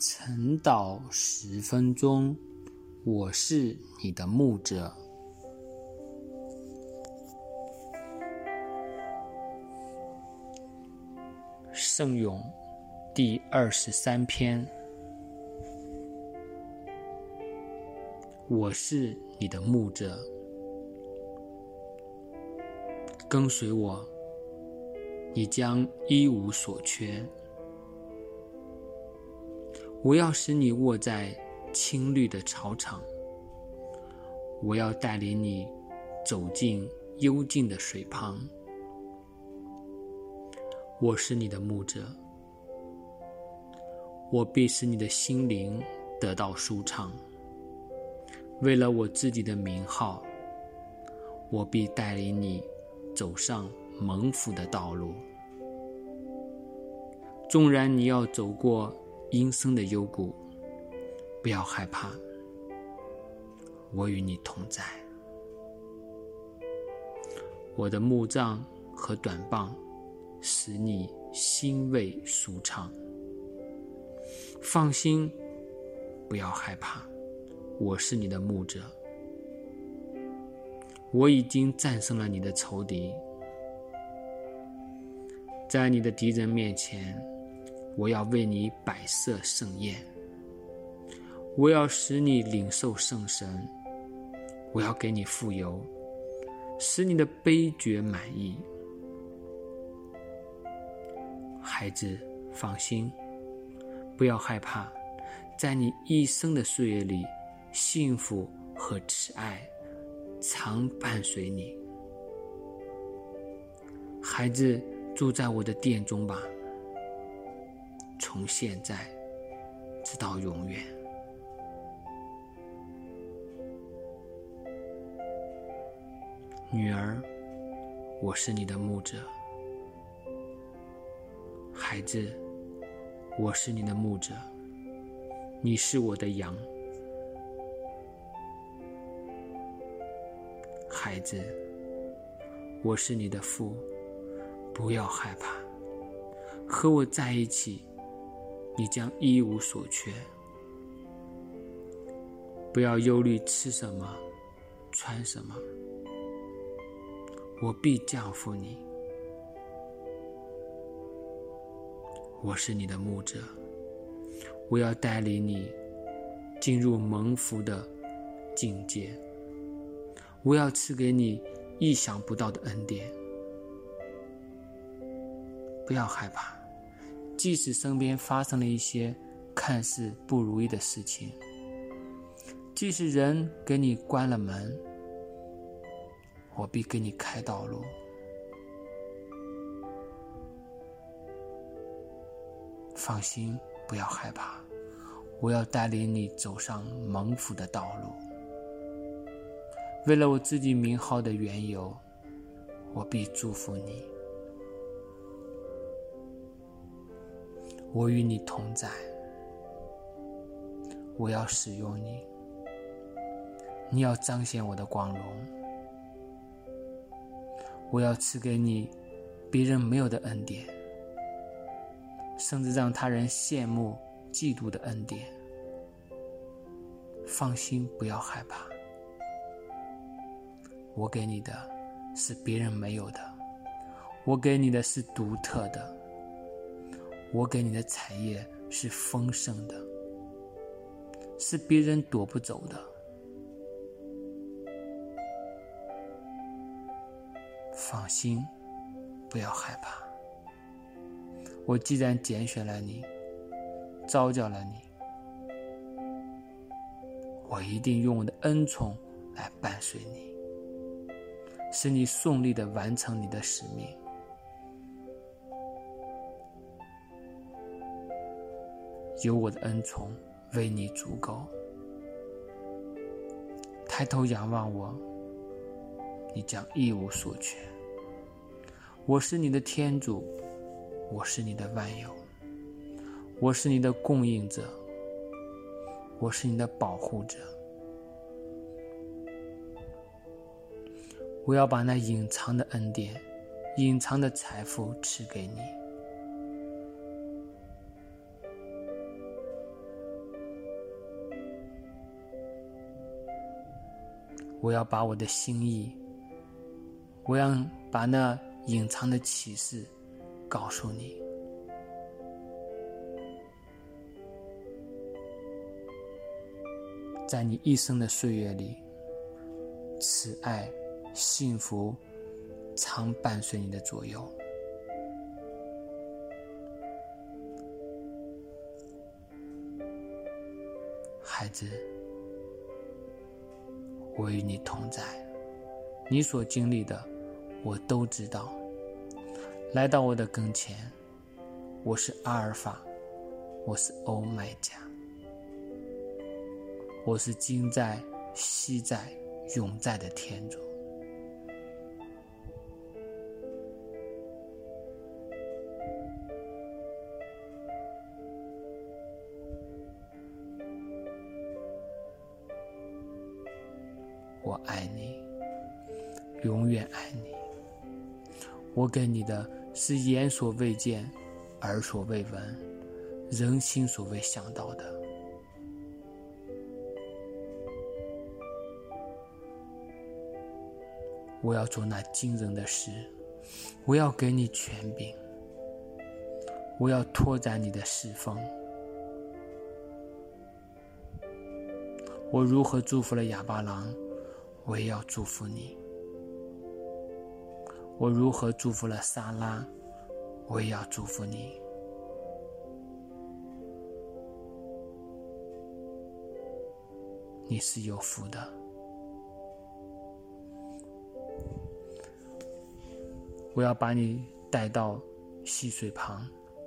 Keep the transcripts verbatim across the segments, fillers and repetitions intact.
晨祷十分钟，我是你的牧者。圣咏第二十三篇，我是你的牧者，跟随我，你将一无所缺。我要使你卧在青绿的草场，我要带领你走进幽静的水旁。我是你的牧者，我必使你的心灵得到舒畅。为了我自己的名号，我必带领你走上蒙福的道路。纵然你要走过阴森的幽谷，不要害怕，我与你同在。我的木杖和短棒使你心味舒畅。放心，不要害怕，我是你的牧者。我已经战胜了你的仇敌，在你的敌人面前，我要为你摆设盛宴，我要使你领受圣神，我要给你富有，使你的杯爵满溢。孩子，放心，不要害怕，在你一生的岁月里，幸福和慈爱常伴随你。孩子，住在我的殿中吧，从现在直到永远。女儿，我是你的牧者。孩子，我是你的牧者，你是我的羊。孩子，我是你的父，不要害怕，和我在一起，你将一无所缺。不要忧虑吃什么，穿什么，我必降福你。我是你的牧者，我要带领你进入蒙福的境界，我要赐给你意想不到的恩典。不要害怕，即使身边发生了一些看似不如意的事情，即使人给你关了门，我必给你开道路。放心，不要害怕，我要带领你走上蒙福的道路。为了我自己名号的缘由，我必祝福你。我与你同在，我要使用你，你要彰显我的光荣。我要赐给你别人没有的恩典，甚至让他人羡慕嫉妒的恩典。放心，不要害怕，我给你的是别人没有的，我给你的是独特的，我给你的产业是丰盛的，是别人夺不走的。放心，不要害怕，我既然拣选了你，召叫了你，我一定用我的恩宠来伴随你，使你顺利地完成你的使命。有我的恩宠为你足够。抬头仰望我，你将一无所缺。我是你的天主，我是你的万有，我是你的供应者，我是你的保护者。我要把那隐藏的恩典、隐藏的财富赐给你。 我要把我的心意，我要把那隐藏的启示告诉你。在你一生的岁月里，慈爱、幸福常伴随你的左右。孩子，我与你同在，你所经历的我都知道。来到我的跟前，我是阿尔法，我是欧麦加，我是今在、昔在、永在的天主。我爱你，永远爱你。我给你的是眼所未见，耳所未闻，人心所未想到的。我要做那惊人的事，我要给你权柄，我要拓展你的侍奉。我如何祝福了亚巴郎，我也要祝福你。我如何祝福了撒拉，我也要祝福你。你是有福的。我要把你带到溪水旁，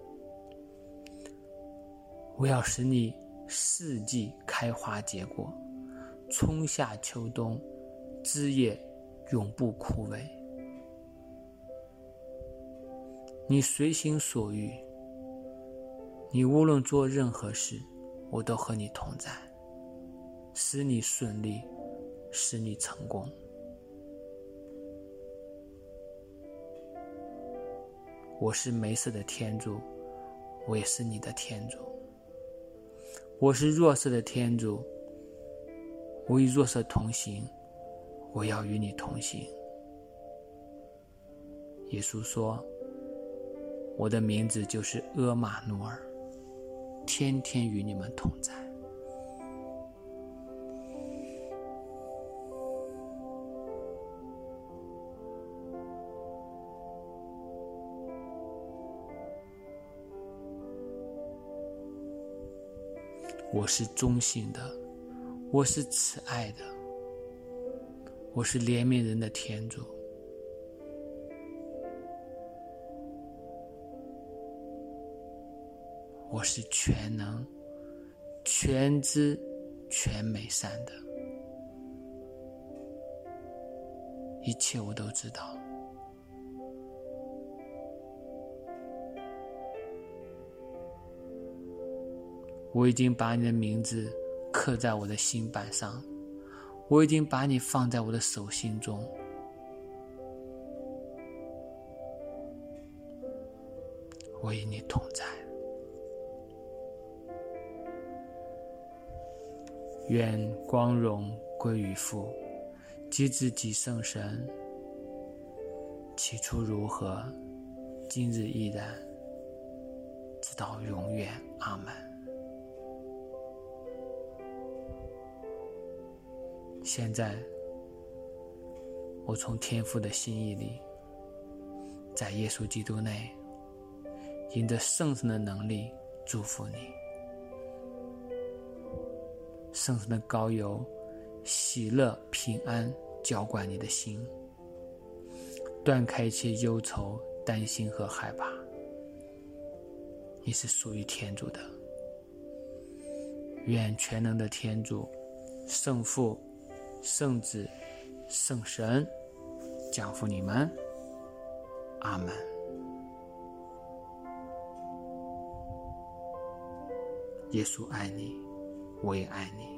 我要使你四季开花结果，春夏秋冬，枝叶永不枯萎。你随心所欲，你无论做任何事，我都和你同在，使你顺利，使你成功。我是梅瑟的天主，我也是你的天主。我是弱色的天主，我与弱色同行，我要与你同行。耶稣说，我的名字就是阿玛努尔，天天与你们同在。我是忠信的，我是慈爱的，我是怜悯人的天主。我是全能、全知、全美善的，一切我都知道。我已经把你的名字刻在我的心板上，我已经把你放在我的手心中。我与你同在。愿光荣归于父，及子及圣神，起初如何，今日依然，直到永远。阿们。现在，我从天父的心意里，在耶稣基督内，因着圣神的能力祝福你。圣神的膏油，喜乐平安浇灌你的心，断开一切忧愁、担心和害怕。你是属于天主的。愿全能的天主、圣父、圣子、圣神降福你们。阿们。耶稣爱你，我也爱你。